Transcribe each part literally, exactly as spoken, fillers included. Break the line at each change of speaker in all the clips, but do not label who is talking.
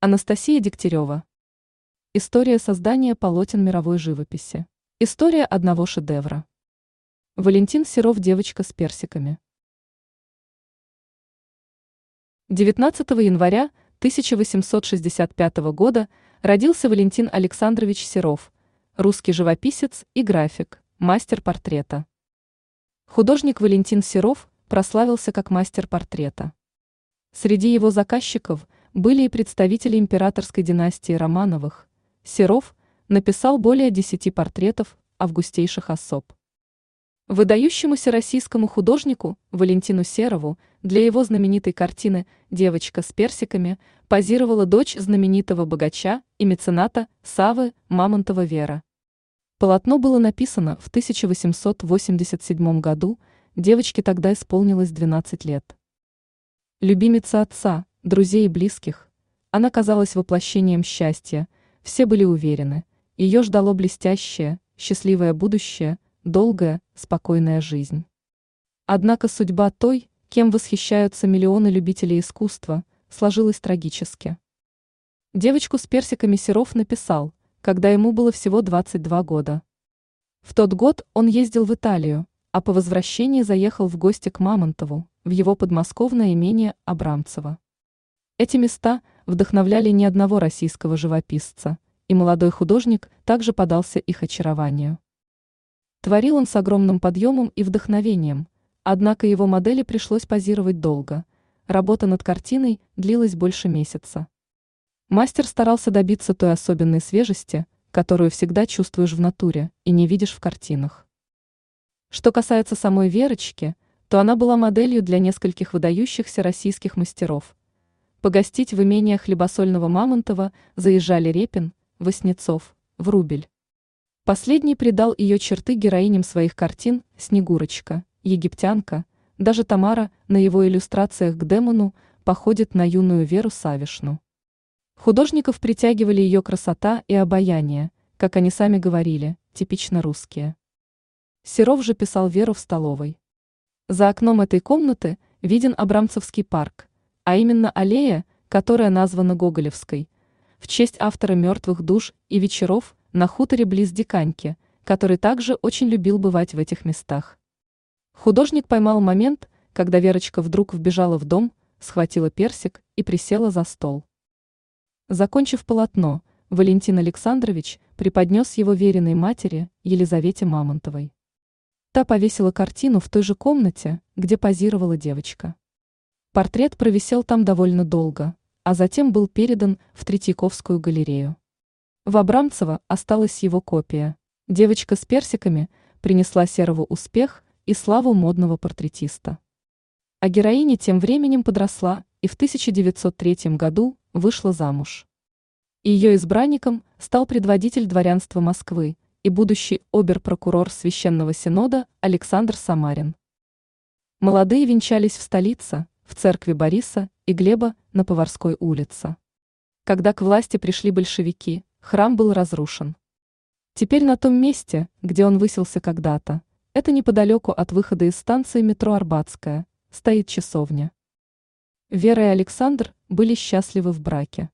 Анастасия Дегтярева. История создания полотен мировой живописи. История одного шедевра. Валентин Серов. Девочка с персиками. девятнадцатого января тысяча восемьсот шестьдесят пятого года родился Валентин Александрович Серов, русский живописец и график, мастер портрета. Художник Валентин Серов прославился как мастер портрета. Среди его заказчиков были и представители императорской династии Романовых. Серов написал более десяти портретов августейших особ. Выдающемуся российскому художнику Валентину Серову для его знаменитой картины «Девочка с персиками» позировала дочь знаменитого богача и мецената Саввы Мамонтова Вера. Полотно было написано в тысяча восемьсот восемьдесят седьмом году, девочке тогда исполнилось двенадцать лет. Любимица отца, друзей и близких, она казалась воплощением счастья, все были уверены, ее ждало блестящее, счастливое будущее, долгая, спокойная жизнь. Однако судьба той, кем восхищаются миллионы любителей искусства, сложилась трагически. «Девочку с персиками» Серов написал, когда ему было всего двадцать два года. В тот год он ездил в Италию, а по возвращении заехал в гости к Мамонтову, в его подмосковное имение Абрамцево. Эти места вдохновляли ни одного российского живописца, и молодой художник также поддался их очарованию. Творил он с огромным подъемом и вдохновением, однако его модели пришлось позировать долго, работа над картиной длилась больше месяца. Мастер старался добиться той особенной свежести, которую всегда чувствуешь в натуре и не видишь в картинах. Что касается самой Верочки, то она была моделью для нескольких выдающихся российских мастеров. Погостить в имение хлебосольного Мамонтова заезжали Репин, Васнецов, Врубель. Последний придал ее черты героиням своих картин «Снегурочка», «Египтянка», даже Тамара на его иллюстрациях к Демону походит на юную Веру Савишну. Художников притягивали ее красота и обаяние, как они сами говорили, типично русские. Серов же писал Веру в столовой. За окном этой комнаты виден Абрамцевский парк, а именно аллея, которая названа Гоголевской, в честь автора «Мертвых душ» и «Вечеров» на хуторе близ Диканьки, который также очень любил бывать в этих местах. Художник поймал момент, когда Верочка вдруг вбежала в дом, схватила персик и присела за стол. Закончив полотно, Валентин Александрович преподнес его веренной матери Елизавете Мамонтовой. Та повесила картину в той же комнате, где позировала девочка. Портрет провисел там довольно долго, а затем был передан в Третьяковскую галерею. В Абрамцево осталась его копия. «Девочка с персиками» принесла Серову успех и славу модного портретиста. А героиня тем временем подросла и в тысяча девятьсот третьем году вышла замуж. Ее избранником стал предводитель дворянства Москвы и будущий обер-прокурор Священного Синода Александр Самарин. Молодые венчались в столице, в церкви Бориса и Глеба на Поварской улице. Когда к власти пришли большевики, храм был разрушен. Теперь на том месте, где он высился когда-то, это неподалеку от выхода из станции метро Арбатская, стоит часовня. Вера и Александр были счастливы в браке.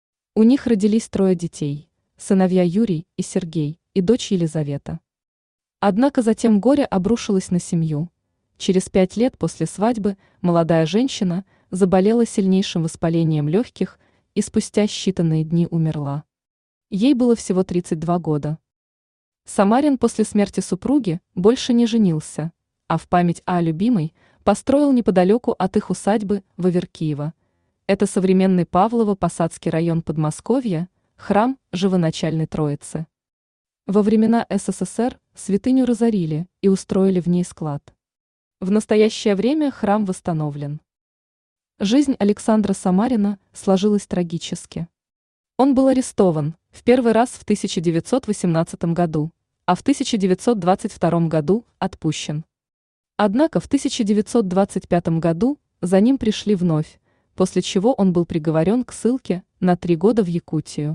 У них родились трое детей, сыновья Юрий и Сергей, и дочь Елизавета. Однако затем горе обрушилось на семью. Через пять лет после свадьбы молодая женщина заболела сильнейшим воспалением легких и спустя считанные дни умерла. Ей было всего тридцать два года. Самарин после смерти супруги больше не женился, а в память о любимой построил неподалеку от их усадьбы в Аверкиево. Это современный Павлово-Посадский район Подмосковья, храм Живоначальной Троицы. Во времена СССР святыню разорили и устроили в ней склад. В настоящее время храм восстановлен. Жизнь Александра Самарина сложилась трагически. Он был арестован в первый раз в тысяча девятьсот восемнадцатом году, а в тысяча девятьсот двадцать втором году отпущен. Однако в тысяча девятьсот двадцать пятом году за ним пришли вновь, после чего он был приговорен к ссылке на три года в Якутию.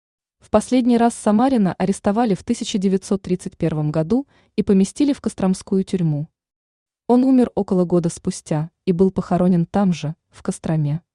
В последний раз Самарина арестовали в тысяча девятьсот тридцать первом году и поместили в Костромскую тюрьму. Он умер около года спустя и был похоронен там же, в Костроме.